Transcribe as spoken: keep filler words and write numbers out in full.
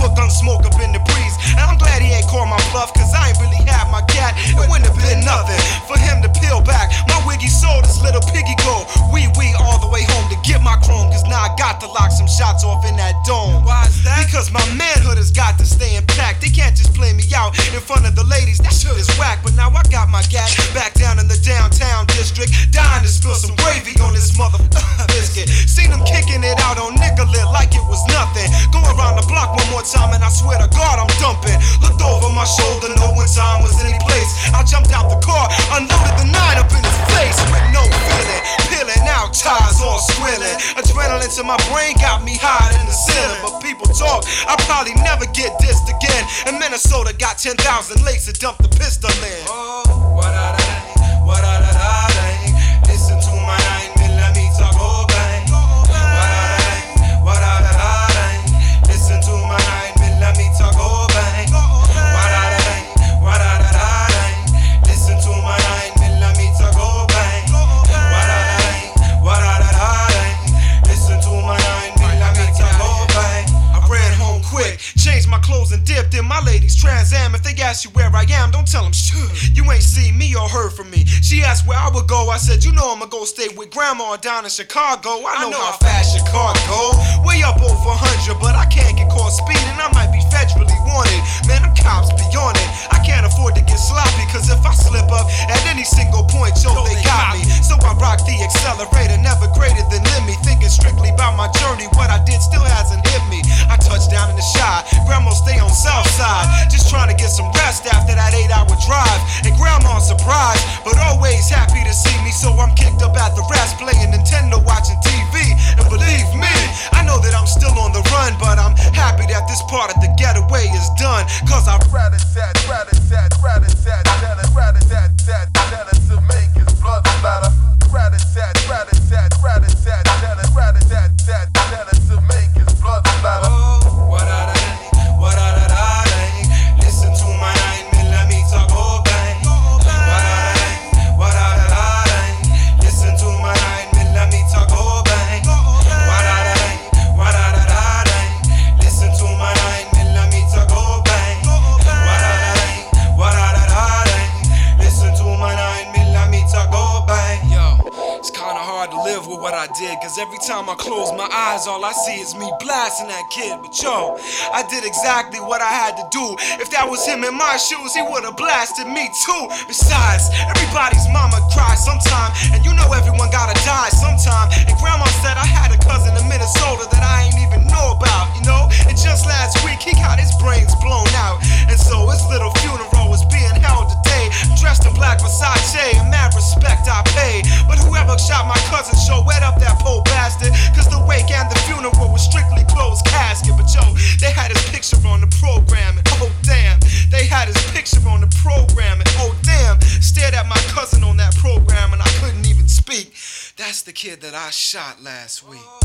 foot gun smoke up in the breeze. And I'm glad he ain't called my bluff, cause I ain't really had my cat. It wouldn't have been nothing for him to peel back. My wiggy sold his little piggy go. Wee wee all the way home to get my chrome, cause now I got to lock some shots off in that dome. Why is that? Because my manhood has got to stay intact. They can't just play me out in front of the ladies, that shit is whack. But now I got my gat back down in the downtown district, dying to spill some gravy on this mother biscuit. Seen them kicking it out on Nicolette like it was nothing. Go around the block one more time and I swear to God I'm dumping. Looked over my shoulder, no one time was any place. I jumped out the car, unloaded the nine up in his face with no feeling. Peeling out, tires all squilling. Adrenaline to my brain got me higher than the ceiling. But people talk, I'll probably never get dissed again. And Minnesota got ten thousand lakes to dump the pistol in. Oh, what a day, what a day. Listen to my nine millimeter go bang. What a day, what a day. Listen to my nine millimeter go bang. What a day, what a day. Listen to my nine millimeter go bang. What a day, what a day. Listen to my nine millimeter go bang. I ran home quick, changed my clothes and dipped in my ladies Trans Am. If they ask you where I am, don't tell them shit. You ain't seen me or heard from me. She asked where I would go. I said, you know I'ma go stay with grandma down in Chicago. I know, I know how fast your car go. Way up over one hundred, but I can't get caught speeding. I might be federally wanted. Man, them cops be on it. I can't afford to get sloppy, cause if I slip up at any single point, yo, they got me. So I rock the accelerator, never greater than Lemmy. Thinking strictly about my journey, what I did still hasn't hit me. I touched down in the shot, grandma stay on south side, just trying to get some rest after that eight hour drive. And grandma's surprised, but always happy to see me. So I'm kicked up at the rest, playing Nintendo, watching T V. And believe me, I know that I'm still on the run, but I'm happy that this part of the getaway is done. Cause I'd rather sat, rather sat, rather sat, rather sat, sat, sat to make his blood splatter. Rather sat, rather sat, rather sat, rather sat, sat, sat to make his blood splatter. Oh, what a day, what a day. Listen to my nine millimeter go bang. What a day, what a day. Listen to my nine millimeter go bang. What a day, what a day. Listen to my nine millimeter go bang. What a day, what a day. Listen to my nine millimeter go bang. Yo, it's kinda hard to live with what I did, cause every time I close my eyes, all I see is me blasting that kid. But yo, I did exactly what I had to do. If that was him in my shoes, he would've blasted me too. Besides, everybody's mama cries sometime, and you know everyone gotta die sometime. And grandma said I had a cousin in Minnesota that I ain't even know about, you know? And just last week, he got his brains blown out. And so his little funeral was being held today. Dressed in black Versace, and mad respect I paid. But whoever shot my cousin sure wet up that poor bastard, cause the wake and the funeral was strictly closed casket. But yo, they had his picture on the program, and oh damn, they had his picture on the program, and oh damn, stared at my cousin on that program and I couldn't even speak. That's the kid that I shot last week.